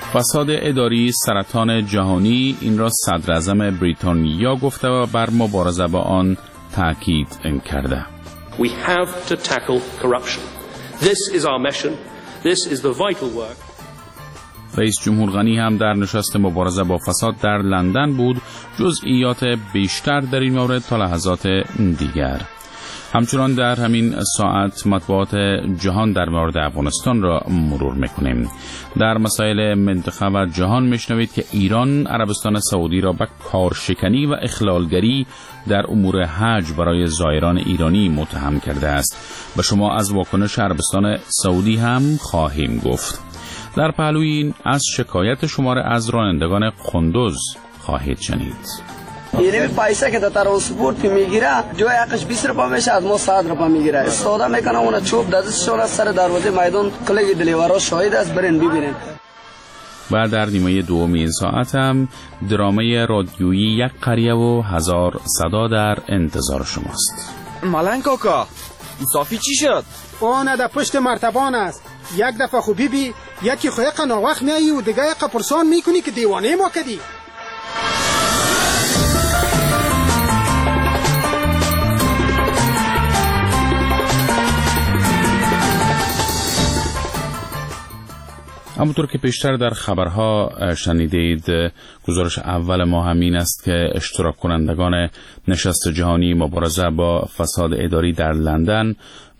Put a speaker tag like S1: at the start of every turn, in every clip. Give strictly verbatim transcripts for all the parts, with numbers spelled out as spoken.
S1: فساد اداری سرطان جهانی، این را صدر اعظم بریتانیا گفته و بر مبارزه با آن تاکید کرده.
S2: We have to tackle corruption. This is our mission. This is the vital work.
S1: رئیس جمهور غنی هم در نشست مبارزه با فساد در لندن بود. جزئیات بیشتر در این مورد تا لحظات دیگر. همچنان در همین ساعت مطبوعات جهان در مورد افغانستان را مرور میکنیم. در مسائل منطقه و جهان میشنوید که ایران عربستان سعودی را به کارشکنی و اخلالگری در امور حج برای زائران ایرانی متهم کرده است. به شما از واکنش عربستان سعودی هم خواهیم گفت. در پهلوی این از شکایت شماره از رانندگان قندوز خواهید شنید.
S3: یعنی پیسه که در ترانسپورت میگیره جای حقش بیست روپا میشه، از ما صد روپا میگیره. استفاده میکنه اون چوب دستشون از سر دروازه میدان کلی دلیورا شاهد است، برین ببینین.
S1: و در نیمه دوم این ساعت هم درامه رادیویی یک قریه و هزار صدا در انتظار شماست.
S4: مالن کاکا صافی چی شد؟
S5: اون در پشت مرتبان است. یک دفعه خوبی بی یکی خوی قنا وقت میایی و دیگه یک پرسان میکنی که دیوانه ما کدی. همونطور که پیشتر در خبرها شنیدید، گزارش اول ما همین است که اشتراک کنندگان نشست جهانی مبارزه با فساد اداری در لندن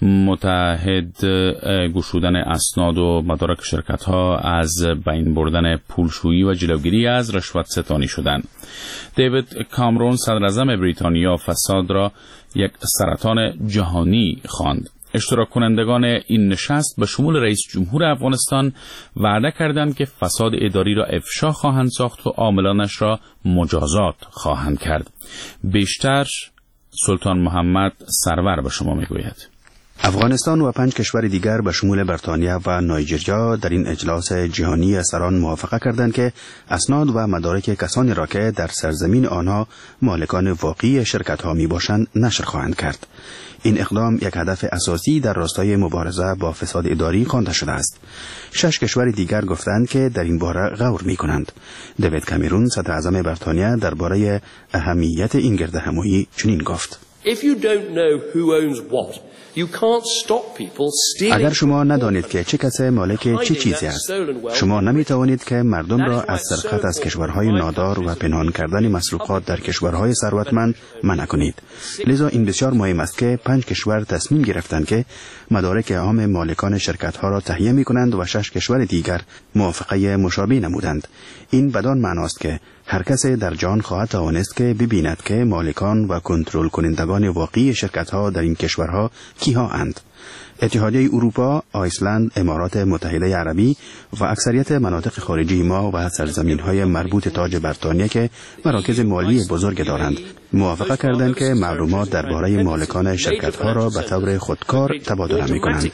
S5: متحد گشودن اسناد و مدارک شرکت‌ها از بین بردن پولشویی و جلوگیری از رشوت ستانی شدند. دیوید کامرون صدر اعظم بریتانیا فساد را یک سرطان جهانی خواند. اشتراک کنندگان این نشست به شمول رئیس جمهور افغانستان وعده کردند که فساد اداری را افشا خواهند ساخت و عاملانش را مجازات خواهند کرد. بیشتر سلطان محمد سرور به شما میگوید.
S6: افغانستان و پنج کشور دیگر به شمول بریتانیا و نایجریا در این اجلاس جهانی سران موافقه کردند که اسناد و مدارک کسانی را که در سرزمین آنها مالکان واقعی شرکت‌ها میباشند نشر خواهند کرد. این اقدام یک هدف اساسی در راستای مبارزه با فساد اداری خوانده شده است. شش کشور دیگر گفتند که در این باره غور می‌کنند. دیوید کامرون صدر اعظم بریتانیا درباره اهمیت این گردهمایی چنین گفت:
S2: If you don't know who owns what, you can't stop people stealing.
S6: اگر شما ندانید که چه کسی مالک چه چیزی است، شما نمی توانید که مردم را از سرقت از کشورهای نادار و پنهان کردن مسروقات در کشورهای ثروتمند منع کنید. لذا این بسیار مهم است که پنج کشور تصمیم گرفتند که مدارک عام مالکان شرکت‌ها را تهیه می‌کنند و شش کشور دیگر موافقه مشابه نمودند. این بدان معناست که هر کسی در جهان خواهد توانست که ببیند که مالکان و کنترل کنندگان واقعی شرکت‌ها در این کشورها کیها اند. اتحادیه اروپا، آیسلند، امارات متحده عربی و اکثریت مناطق خارجی ما و سرزمین‌های مربوط تاج بریتانیا که مراکز مالی بزرگ دارند، موافقه کردند که معلومات درباره مالکان شرکت‌ها را به طور خودکار تبادله می‌کنند.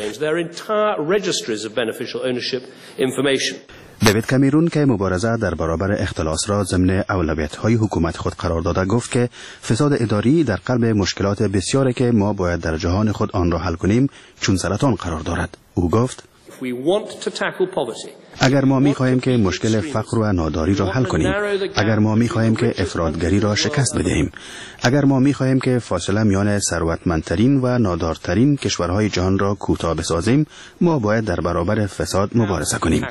S6: دیوید کامرون که مبارزه در برابر اختلاس را ضمن اولویت‌های حکومت خود قرار داده گفت که فساد اداری در قلب مشکلات بسیاری که ما باید در جهان خود آن را حل کنیم چون سرطان قرار دارد. او گفت: اگر ما می‌خواهیم که مشکل فقر و ناداری را حل کنیم، اگر ما می‌خواهیم که افراطگری را شکست بدهیم، اگر ما می‌خواهیم که فاصله میان ثروتمندترین و نادارترین کشورهای جهان را کوتاه بسازیم، ما باید در برابر فساد مبارزه کنیم.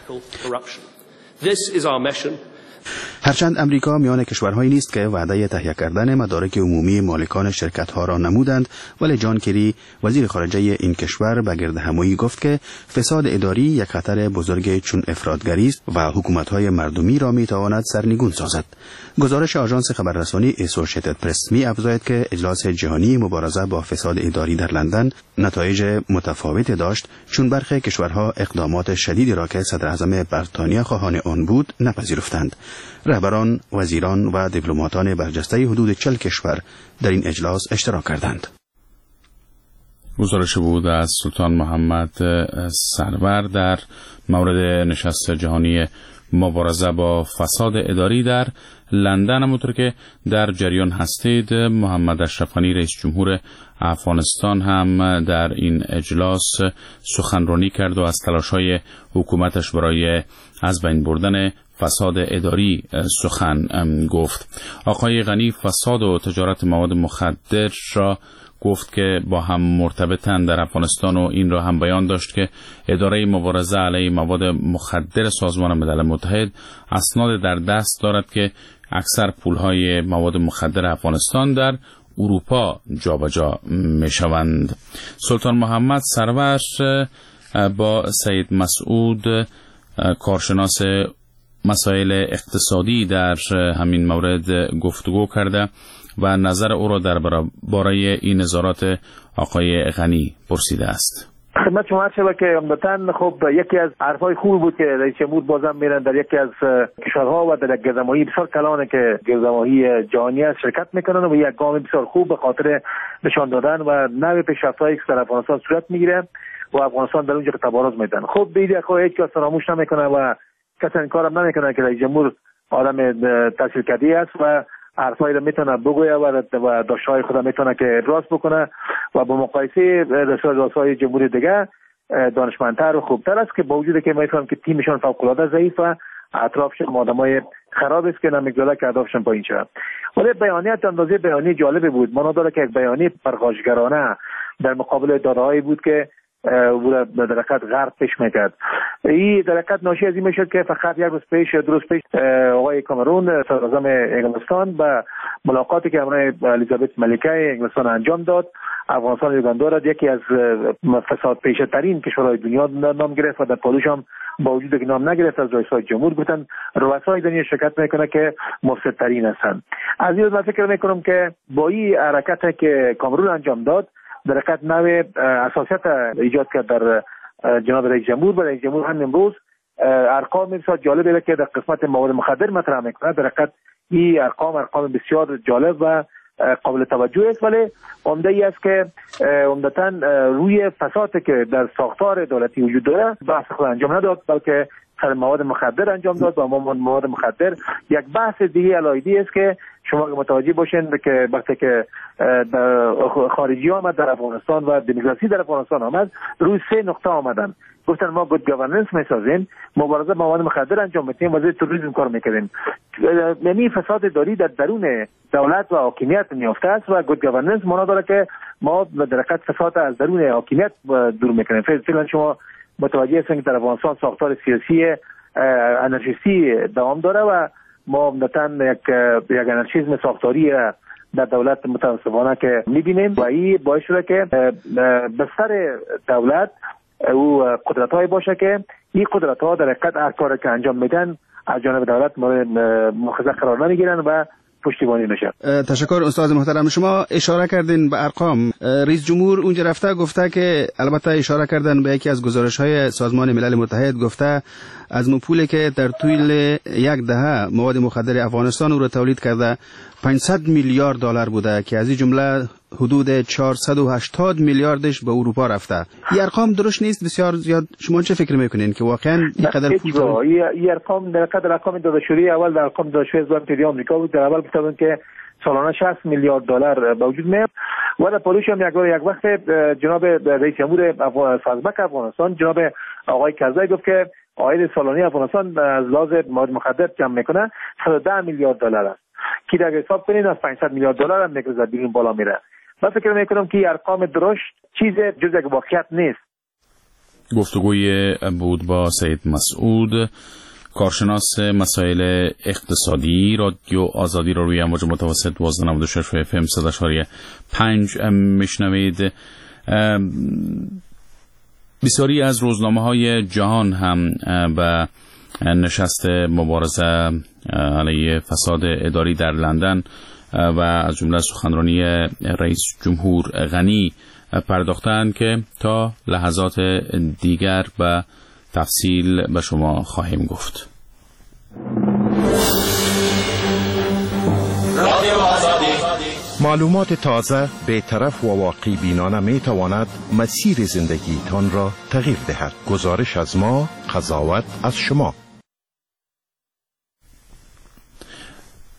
S6: هرچند امریکا میان کشورهایی نیست که وعده تهیه کردن مدارک عمومی مالکان شرکت‌ها را نمودند، ولی جان کری وزیر خارجه این کشور به گردهمایی گفت که فساد اداری یک خطر بزرگ چون افراطگری است و حکومت‌های مردمی را می‌تواند سرنگون سازد. گزارش آژانس خبررسانی اسوسییتد پرس می‌افزاید که اجلاس جهانی مبارزه با فساد اداری در لندن نتایج متفاوتی داشت، چون برخی کشورها اقدامات شدیدی را که صدر اعظم بریتانیا خواهان آن بود نپذیرفتند. رهبران، وزیران و دیپلماتان برجسته حدود چهل کشور در این اجلاس اشتراک کردند.
S1: گزارش بود از سلطان محمد سرور در مورد نشست جهانی مبارزه با فساد اداری در لندن. همونطور که در جریان هستید، محمد اشرف غنی رئیس جمهور افغانستان هم در این اجلاس سخنرانی کرد و از تلاش‌های حکومتش برای از بین بردن فساد اداری سخن گفت. آقای غنی فساد و تجارت مواد مخدر را گفت که با هم مرتبطن در افغانستان و این را هم بیان داشت که اداره مبارزه علیه مواد مخدر سازمان ملل متحد اسناد در دست دارد که اکثر پولهای مواد مخدر افغانستان در اروپا جابجا میشوند. سلطان محمد سرور با سید مسعود کارشناس مسائل اقتصادی در همین مورد گفتگو کرده و نظر او را درباره این نظارات آقای غنی پرسیده است.
S7: خدمت شما عرض شود که عمدتاً خب یکی از حرفای خوب بود که رئیس جمهور بازم میرن در یکی از کشورها و در گردهمایی بسیار کلانه که گردهمایی جهانی است شرکت میکنن و یک گام بسیار خوب به خاطر نشان دادن و نوع پیشرفت‌هایی که در افغانستان صورت میگیره و افغانستان در اونجا تبارز میدن. خب بیدی خو هیچ کس فراموش نمیکنه و کسی این کارم نمیکنه که رئیس جمهور آدم تحصیل کرده است و حرفایی رو میتونه بگویه و داشته‌های خود میتونه که ابراز بکنه و با مقایسه رئیس‌های جمهور دیگه دانشمندتر و خوبتر است که با وجودی که میفهمم که تیمشون فوق‌العاده ضعیف و اطرافشون آدمای خراب است که نمیگذاره که اهدافشون پایین شه. ولی بیانیه اندازه بیانیه جالبی بود. مانا داره که یک بیانیه پرخاشگرانه در مقابل داده‌هایی بود که او در حقیقت غرب پیش میکرد. این در حقیقت ناشی از این میشد که فقط یک روز پیش دو روز پیش آقای کامرون صدراعظم انگلستان با ملاقاتی که همراه الیزابت ملکه انگلستان انجام داد، افغانستان یوگاندا را یکی از فساد پیشه ترین کشورهای دنیا نام گرفت و در پالوش هم با وجود که نام نگرفت از رئیس‌های جمهور گفتن رؤسای دنیا شرکت میکنه که مفسد ترین هستند. از این من فکر میکنم که با این حرکت که کامرون انجام داد در حقیقت نوع اساسیت ایجاد کرد در جناب رئیس جمهور و رئیس جمهور هم امروز ارقام بسیار جالبه که در قسمت مواد مخدر مطرح میکنه. در حقیقت این ارقام ارقام بسیار جالب و قابل توجه است، ولی عمده ای است که عمدتاً روی فسادی که در ساختار دولتی وجود داره بحث خود انجام نداد، بلکه سر مواد مخدر انجام داد. و مواد مخدر یک بحث دیگه علایدی است که شما متوجه باشین که وقتی که خارجی آمد در افغانستان و دموکراسی در افغانستان آمد، روی سه نقطه آمدن. گفتن ما گود گاورننس میسازیم، مبارزه با مواد مخدر انجام میدیم، وزیر توریسم کار میکنیم. یعنی فساد اداری در درون دولت و حاکمیت میافته است و گود گاورننس معنا داره که ما در حقیقت فساد از درون حاکمیت دور میکنیم. فعلا شما متوجه هستین که در افغانستان ساختار سیاسی انارشیستی دوام داره و ما عمدتاً یک یک انارشیسم ساختاری در دولت متاسفانه که میبینیم و این باعث شده که بستر دولت او قدرت‌های باشه که این قدرت‌ها در حقیقت هر کاری که انجام میدن از جانب دولت مورد مؤاخذه قرار نمیگیرن و پشتیبانی نشه.
S6: تشکر استاد محترم. شما اشاره کردین به ارقام. رئیس جمهور اونجا رفته گفته که البته اشاره کردن به یکی از گزارش‌های سازمان ملل متحد، گفته از اون پولی که در طول یک دهه مواد مخدر افغانستان او را تولید کرده پانصد میلیارد دلار بوده که از این جمله حدود چهارصد و هشتاد میلیاردش به اروپا رفته. این ارقام درست نیست؟ بسیار زیاد. شما چه فکر میکنین که واقعا اینقدر پول؟
S7: این ارقام در حقیقت ارقام داده شده اول در ارقام داده شده از اتحادیه آمریکا بود. در اول گفتن که سالانه شصت میلیارد دلار به وجود میاد و در پالیش هم یک یک وقت جناب رئیس جمهور فضلبک افغانستان جناب آقای کرزی گفت که عاید سالانه افغانستان از لحاظ مواد مخدر جمع میکنه صد و ده میلیارد دلار است که اگه حساب کنین از پانصد میلیارد دلار هم میگذره بیرون بالا میره. من فکر میکنم که ارقام درشت چیز جز یک واقعیت نیست.
S1: گفتگوی بود با سید مسعود، کارشناس مسائل اقتصادی. رادیو آزادی را روی امواج متوسط دوازده و نود و شش اف ام صد و شش پنج میشنوید. بسیاری از روزنامه‌های جهان هم به نشست مبارزه علیه فساد اداری در لندن و از جمله سخنرانی رئیس جمهور غنی پرداختند که تا لحظات دیگر به تفصیل به شما خواهیم گفت.
S8: معلومات تازه، بی‌طرف و واقعی بینانه می تواند مسیر زندگی تان را تغییر دهد. گزارش از ما، قضاوت از شما.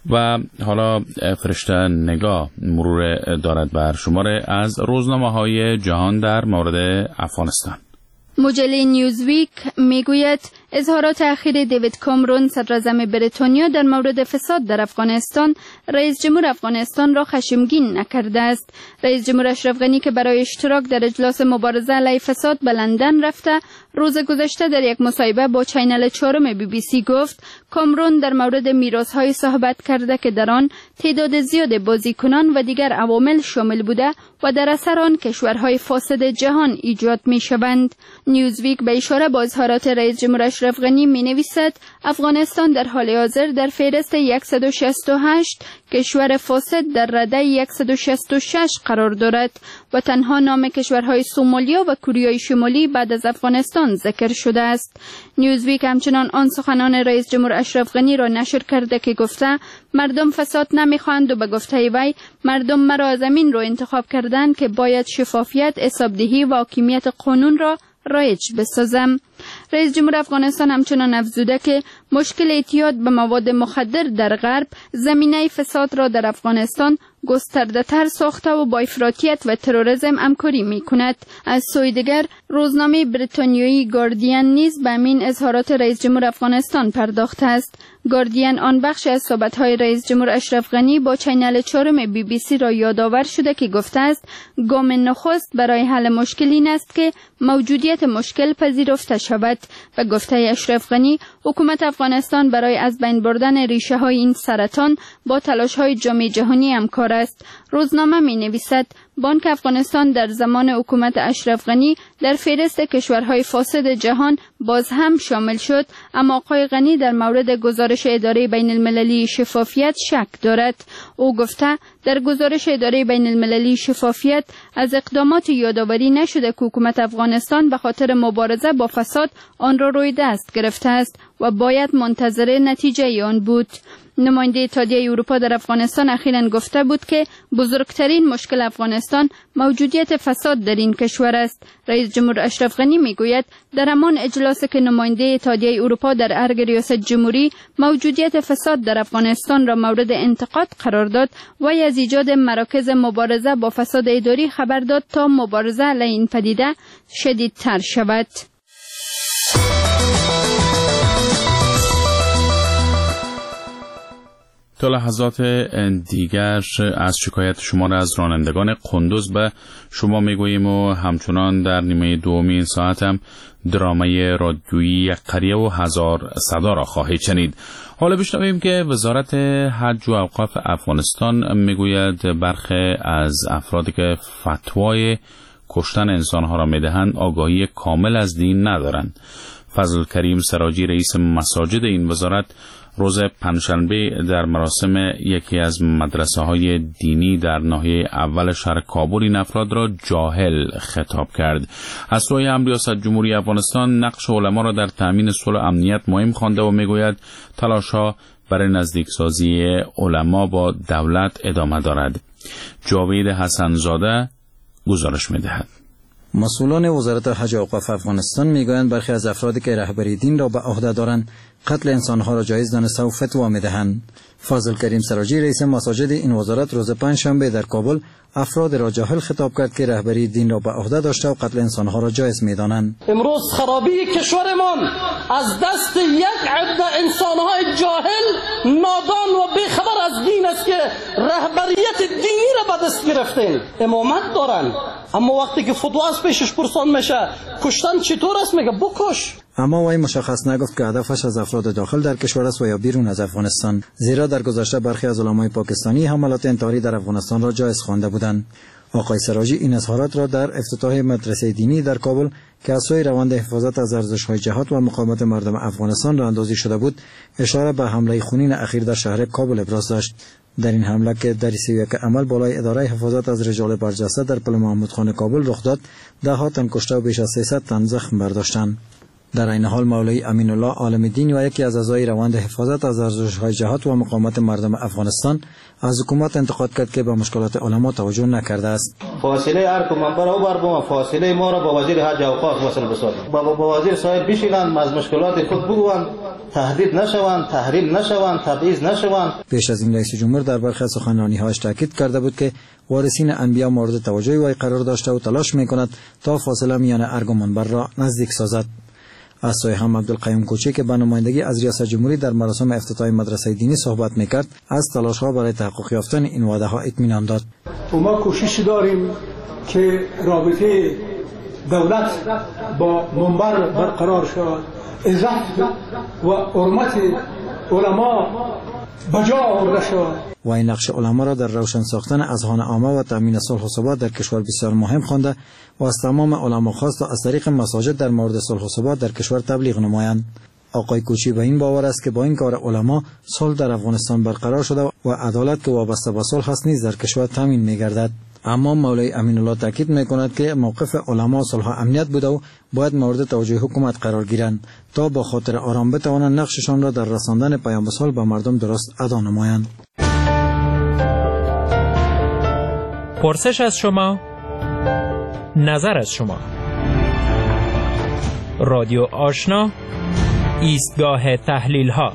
S1: و حالا فرشته نگاه مرور دارد بر شماره از روزنامه‌های جهان در مورد افغانستان.
S9: مجله نیوزویک میگوید اظهارات اخیر دیوید کامرون صدراعظم بریتانیا در مورد فساد در افغانستان رئیس جمهور افغانستان را خشمگین نکرده است. رئیس جمهور اشرف غنی که برای اشتراک در اجلاس مبارزه علیه فساد به لندن رفته، روز گذشته در یک مصاحبه با چینل چهارم بی بی سی گفت کامرون در مورد میراث‌های صحبت کرده که در آن تعداد زیاد بازیکنان و دیگر عوامل شامل بوده و در اثر آن کشورهای فاسد جهان ایجاد می‌شوند. نیوزویک به اشاره با اظهارات رئیس جمهور اشرف غنی می‌نویسد افغانستان در حال حاضر در فهرست صد و شصت و هشت کشور فاسد در رده صد و شصت و شش قرار دارد و تنها نام کشورهای سومالیا و کوریای شمالی بعد از افغانستان ذکر شده است. نیوزویک همچنان آن سخنان رئیس جمهور اشرف غنی را نشر کرده که گفته مردم فساد نمیخواهند و به گفته وی مردم مرا از زمین رو انتخاب کردند که باید شفافیت، حسابدهی و حاکمیت قانون را رایج بسازم. رئیس جمهور افغانستان همچنان افزوده که مشکل اعتیاد به مواد مخدر در غرب زمینه فساد را در افغانستان گسترده تر ساخته و با افراطیت و تروریسم همکاری می کند. از سوی دیگر روزنامه بریتانیایی گاردین نیز به همین اظهارات رئیس جمهور افغانستان پرداخته است. گاردین آن بخش از صحبت‌های رئیس جمهور اشرف غنی با چینل چهارم بی بی سی را یادآور شده که گفته است گام نخست برای حل مشکل این است که موجودیت مشکل پذیرفته شود و گفته اشرف غنی حکومت افغانستان برای از بین بردن ریشه های این سرطان با تلاش های جامعه جهانی همکار است. روزنامه می نویسد بانک افغانستان در زمان حکومت اشرف غنی در فهرست کشورهای فاسد جهان باز هم شامل شد، اما آقای غنی در مورد گزارش اداره بین المللی شفافیت شک دارد. او گفته در گزارش اداره بین المللی شفافیت از اقدامات یادآوری نشده که حکومت افغانستان به خاطر مبارزه با فساد آن را روی دست گرفته است و باید منتظر نتیجه آن بود. نماینده اتحادیه اروپا در افغانستان اخیراً گفته بود که بزرگترین مشکل افغانستان موجودیت فساد در این کشور است. رئیس جمهور اشرف غنی میگوید در همان اجلاسی که نماینده اتحادیه اروپا در ارگ ریاست جمهوری موجودیت فساد در افغانستان را مورد انتقاد قرار داد و از ایجاد مراکز مبارزه با فساد اداری خبر داد تا مبارزه علیه این پدیده شدیدتر شود.
S1: تا لحظات دیگر از شکایت شما را از رانندگان قندوز به شما میگوییم و همچنان در نیمه دومی این ساعت هم درامه رادیویی قریه و هزار صدا را خواهید شنید. حالا بشنویم که وزارت حج و اوقاف افغانستان میگوید برخی از افرادی که فتوای کشتن انسانها را میدهند آگاهی کامل از دین ندارند. فضل کریم سراجی رئیس مساجد این وزارت روز پنجشنبه در مراسم یکی از مدرسه های دینی در ناحیه اول شهر کابل این افراد را جاهل خطاب کرد. از سوی هم ریاست جمهوری افغانستان نقش علما را در تأمین صلح و امنیت مهم خوانده و میگوید تلاش‌ها برای نزدیکسازی علما با دولت ادامه دارد. جاوید حسنزاده گزارش می‌دهد.
S10: مسئولان وزارت حج و اوقاف افغانستان میگویند برخی از افرادی که رهبری دین را به عهده دارند قتل انسانها را جایز دانسته و فتوا میدهند. فضل کریم سراجی رئیس مساجد این وزارت روز پنجشنبه در کابل افراد را جاهل خطاب کرد که رهبری دین را به عهده داشته و قتل انسانها را جایز میدانند.
S11: امروز خرابی کشورمان از دست یک عده انسانهای جاهل نادان و بیخبر از دین است که رهبریت دینی را به دست گرفتند. امامت دارند اما وقتی که فتوا از پیشش پرسان میشه کشتن چطور است میگه بکش.
S10: اما وی مشخص نگفت که هدفش از افراد داخل در کشور است و یا بیرون از افغانستان، زیرا در گذشته برخی از علمای پاکستانی حملات انتحاری در افغانستان را جایز خوانده بودند. آقای سراجی این اظهارات را در افتتاح مدرسه دینی در کابل که از سوی روند حفاظت از ارزش‌های جهاد و مقاومت مردم افغانستان راهاندازی شده بود اشاره به حمله خونین اخیر در شهر کابل ابراز داشت. در این حمله که در سی و یک عمل بالای اداره حفاظت از رجال برجسته در پل محمود خان کابل رخ داد، ده ها تن کشته و بیش از سیصد تن زخم برداشتند. در این حال مولوی امین الله عالم دین و یکی از اعضای روند حفاظت از ارزش‌های جهاد و مقاومت مردم افغانستان از حکومت انتقاد کرد که به مشکلات علما توجه نکرده است.
S12: فاصله هر کو منبر او بر بم فاصله ما را با وزیر حج و اوقاف وصل بسازید. با با وزیر صاحب بشینند از مشکلات خود بگویند، تهدید نشوند، تحریل نشوند، تبعیض نشوند.
S10: پیش از این رئیس جمهور در برخی از سخنرانی‌هایش تاکید کرده بود که وارثین انبیا مورد توجه وی قرار داشته و تلاش می‌کند تا فاصله میان ارگ و منبر را نزدیک سازد. از سوی هم عبدالقیوم کوچی که به نمایندگی از ریاست جمهوری در مراسم افتتاح مدرسه دینی صحبت میکرد، از تلاش‌ها برای تحقق یافتن این وعده‌ها اطمینان داد.
S13: ما کوشش داریم که رابطه دولت با منبر برقرار شود، عزت و حرمت علما بجا آورده شود.
S10: و این نقش علما را در روشن ساختن اذهان عامه و تامین صلح و ثبات در کشور بسیار مهم خوانده و از تمام علما خواست تا از طریق مساجد در مورد صلح و ثبات در کشور تبلیغ نمایند. آقای کوچی به این باور است که با این کار علما صلح در افغانستان برقرار شده و عدالت که وابسته به صلح است نیز در کشور تامین می‌گردد. اما مولوی امین الله تاکید می‌کند که موقف علما صلح و امنیت بوده و باید مورد توجه حکومت قرار گیرند تا با خاطر آرام بتوانند نقششان را در رساندن پیام صلح به مردم درست ادا نمایند.
S14: پرسش از شما، نظر از شما. رادیو آشنا، ایستگاه تحلیل ها.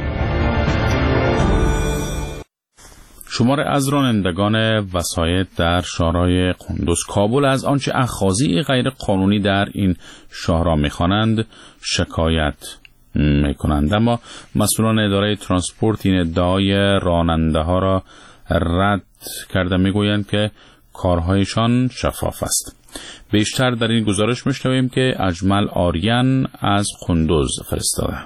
S1: شمار از رانندگان وسایط در شهرهای قندوز کابل از آنچه اخاذی غیر قانونی در این شهرها می‌خوانند شکایت می‌کنند، اما مسئولان اداره ترانسپورت این ادعای راننده‌ها را رد کرده میگویند که کارهایشان شفاف است. بیشتر در این گزارش میشنویم که اجمل آریان از قندوز فرستاده.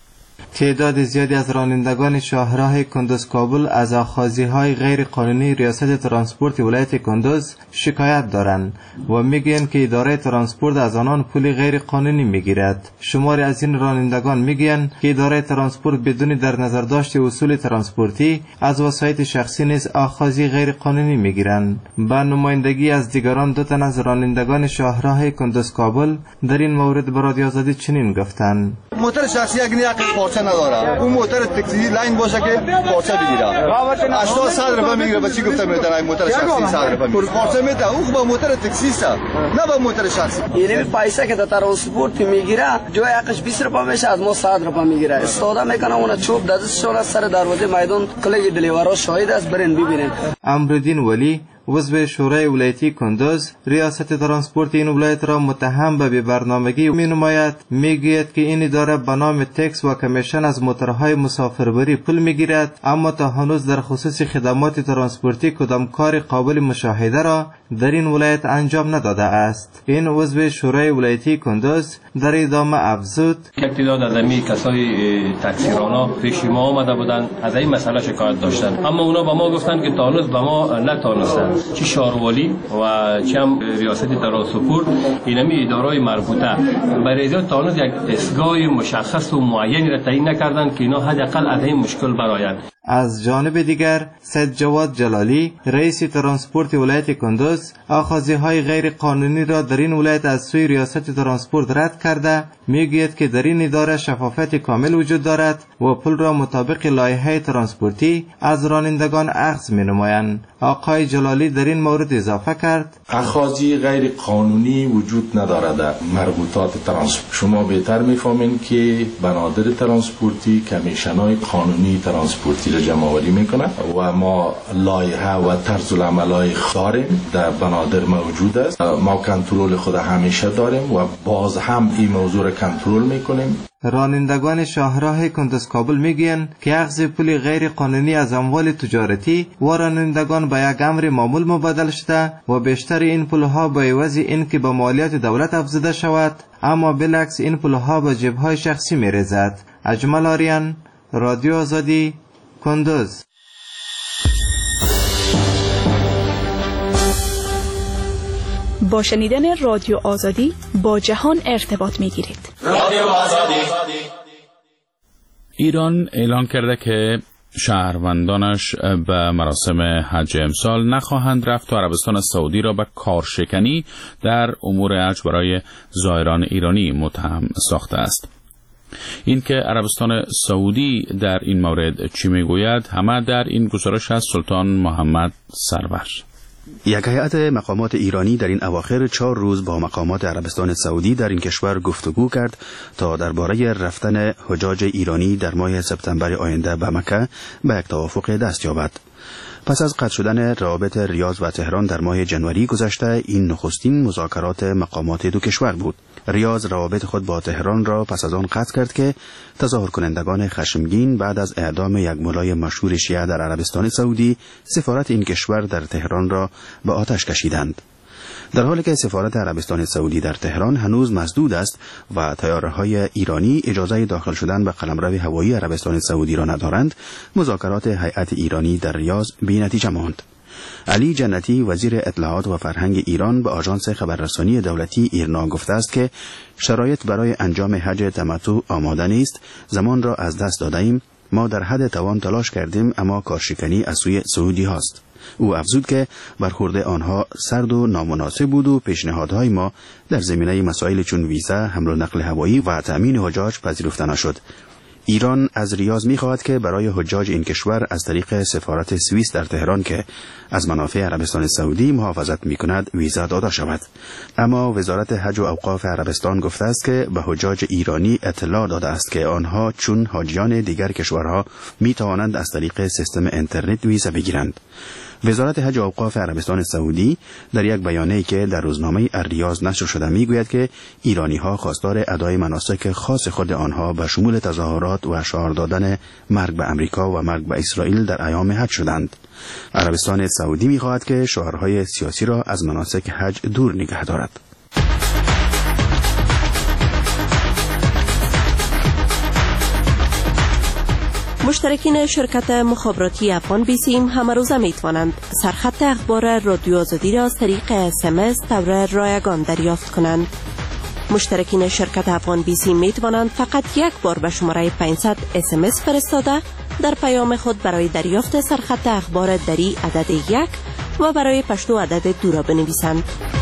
S15: تعداد زیادی از رانندگان شاهراه کندوز کابل از آخاذی‌های غیر قانونی ریاست ترانسپورت ولایت کندوز شکایت دارند و میگویند که اداره ترانسپورت از آنان پول غیر قانونی میگیرد. شماری از این رانندگان میگویند که اداره ترانسپورت بدون در نظر داشت اصول ترانسپورتی از وسایط شخصی نیز آخاذی غیر قانونی میگیرند. به نمایندگی از دیگران دو تن از رانندگان شاهراه کندوز کابل در این مورد به رادیو آزادی چنین گفتند:
S16: موتور شخصی اگر پارچه نداره، اون موتور تاکسی لاین باشه که پارچه بگیره. هشتاد صد روپیه میگیره. بچی گفتم میتونه این موتور شخصی صد روپیه میگیره. پارچه میده اون با موتور تاکسی است، نه با موتور شخصی.
S3: یعنی پیسه که در ترانسپورت میگیره جای حقش بیست روپیه میشه، از ما صد روپیه میگیره. استفاده میکنه اون چوب دستشون از سر دروازه میدان کلیگ دلیورا شاهد است، برین ببینید.
S15: امرالدین ولی عضو شورای ولایتی کندوز ریاست ترانسپورت این ولایت را متهم به بی‌برنامگی می نماید. میگوید که این اداره به نام تکس و کمیشن از موتورهای مسافربری پول میگیرد، اما تا هنوز در خصوص خدمات ترانسپورتی کدام کار قابل مشاهده را در این ولایت انجام نداده است. این عضو شورای ولایتی کندوز در ادامه افزود:
S2: یک تعداد از امی کسای تاکسیرانا پیش ما آمده بودند، از این مسئله شکایت داشتند، اما اونا به ما گفتند که تا هنوز به ما نتانستند چی شهروالی و چی هم ریاست ترانسپورت اینمی ادارای مربوطه برای ازیاد تا هنوز یک اسگاه مشخص و معینی را تعیین نکردند که اینا حداقل از این مشکل برآیند.
S15: از جانب دیگر سید جواد جلالی رئیس ترانسپورت ولایت کندوز آخاذی‌های غیر قانونی را در این ولایت از سوی ریاست ترانسپورت رد کرده میگوید که در این اداره شفافیت کامل وجود دارد و پول را مطابق لایحه ترانسپورتی از رانندگان اخذ می‌نمایند. آقای جلالی در این مورد اضافه کرد:
S17: اخاذی غیر قانونی وجود ندارد در مربوطات ترانسپورت. شما بهتر می‌فهمید که بنادر ترانسپورتی کمیشن‌های قانونی ترانسپورتی را جمع‌آوری می‌کنه و ما لایحه و طرز العمل‌های داریم در بنادر موجود است. ما کنترل خود همیشه داریم و باز هم این موضوع را کنترل می‌کنیم.
S15: رانندگان شاهراه کندوز کابل میگویند که اخذ پول غیر قانونی از اموال تجارتی و رانندگان به یک امر معمول مبادل شده و بیشتر این پولها به عوض این که به مالیات دولت افزوده شود، اما بالعکس این پولها به جیب‌های شخصی می‌ریزد. اجمل آریان، رادیو آزادی، کندوز.
S18: با شنیدن رادیو آزادی با جهان ارتباط میگیرید.
S1: رادیو آزادی. ایران اعلان کرده که شهروندانش به مراسم حج امسال نخواهند رفت و عربستان سعودی را به کارشکنی در امور حج برای زائران ایرانی متهم ساخته است. این که عربستان سعودی در این مورد چی میگوید همه در این گزارش از سلطان محمد سرور.
S6: یک هیئت مقامات ایرانی در این اواخر چهار روز با مقامات عربستان سعودی در این کشور گفتگو کرد تا درباره رفتن حجاج ایرانی در ماه سپتامبر آینده به مکه به یک توافق دست یابد. پس از قطع شدن روابط ریاض و تهران در ماه جنوری گذشته، این نخستین مذاکرات مقامات دو کشور بود. ریاض روابط خود با تهران را پس از آن قطع کرد که تظاهر کنندگان خشمگین بعد از اعدام یک ملای مشهور شیعه در عربستان سعودی سفارت این کشور در تهران را به آتش کشیدند. در حالی که سفارت عربستان سعودی در تهران هنوز مسدود است و طیاره‌های ایرانی اجازه داخل شدن به قلمرو هوایی عربستان سعودی را ندارند، مذاکرات هیئت ایرانی در ریاض بی‌نتیجه ماند. علی جنتی وزیر اطلاعات و فرهنگ ایران به آژانس خبررسانی دولتی ایرنا گفته است که شرایط برای انجام حج تمتع آماده نیست، زمان را از دست داده ایم، ما در حد توان تلاش کردیم اما کارشکنی از سوی سعودی هاست. او افزود که برخورد آنها سرد و نامناسب بود و پیشنهادهای ما در زمینه مسائل چون ویزا، حمل و نقل هوایی و تأمین حجاج پذیرفته نشد. ایران از ریاض می‌خواهد که برای حجاج این کشور از طریق سفارت سوئیس در تهران که از منافع عربستان سعودی محافظت می‌کند ویزا داده شود. اما وزارت حج و اوقاف عربستان گفته است که به حجاج ایرانی اطلاع داده است که آنها چون حاجیان دیگر کشورها می‌توانند از طریق سیستم اینترنت ویزا بگیرند. وزارت حج و اوقاف عربستان سعودی در یک بیانیه‌ای که در روزنامه الریاض نشر شده میگوید که ایرانی‌ها خواستار ادای مناسک خاص خود آنها به شمول تظاهرات و شعار دادن مرگ به امریکا و مرگ به اسرائیل در ایام حج شدند. عربستان سعودی می‌خواهد که شعارهای سیاسی را از مناسک حج دور نگه دارد.
S19: مشترکین شرکت مخابراتی افغان بیسیم همه روزه می توانند سرخط اخبار رادیو آزادی را از طریق اس ام اس طور رایگان دریافت کنند. مشترکین شرکت افغان بیسیم می توانند فقط یک بار به شماره پانصد اس ام اس فرستاده در پیام خود برای دریافت سرخط اخبار دری عدد یک و برای پشتو عدد دو را بنویسند.